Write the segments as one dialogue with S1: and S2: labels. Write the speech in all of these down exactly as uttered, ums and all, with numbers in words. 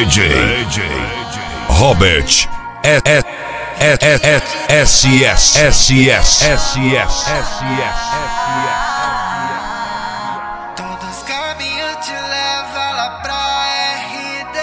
S1: J Robert S S S S S S S.
S2: Todos os caminhos te levam lá pra R D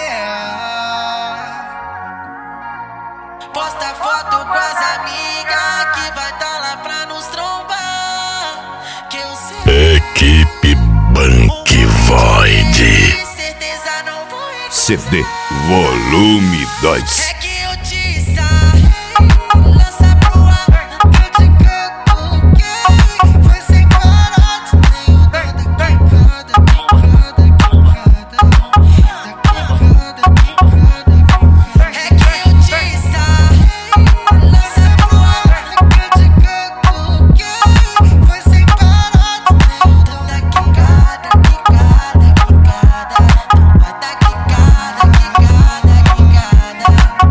S2: A. Posta foto com as amigas que vai tá lá pra nos trombar. Que eu sei.
S1: Equipe Bank Void.
S2: Certeza não vou recusar.
S1: C D Volume dois.
S2: É que eu te saio, lança pro ar. Eu te canto que foi sem parar. Tenho nada quicada, quicada, quicada, quicada, quicada. É que eu te saio, lança pro ar. Eu te canto que foi sem parar. Tenho nada quicada, quicada, quicada. Não vai tá quicada, quicada, quicada.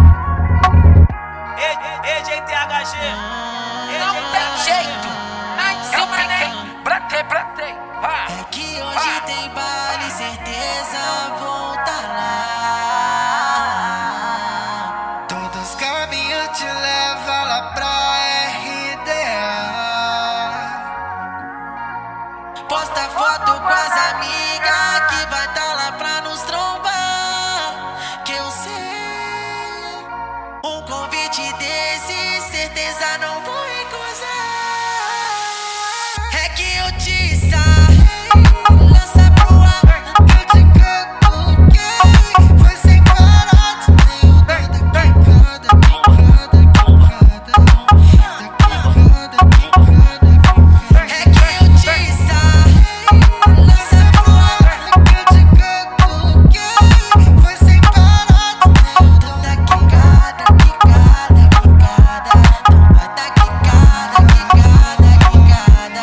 S3: E J T H G.
S2: Não tem jeito, eu fiquei, bratei, bratei. É que hoje tem baile, certeza vou tá lá. Todos os caminhos te levam lá pra R D A. Posta foto com as amigas que vai tá lá pra nos trombar. Que eu sei, um convite desse, certeza não vou recusar. É que eu te saio, lança pro ar. Eu te canto que foi sem parar. Tenho nada quicada, quicada, quicada, quicada, quicada. É que eu te saio, lança pro ar. Eu te canto que foi sem parar. Tenho nada quicada, quicada, quicada. Não vai tá quicada, quicada, quicada.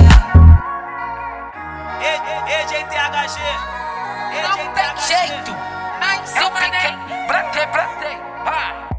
S3: E J T H G.
S2: Não tem jeito, eu fiquei, bratei, bratei.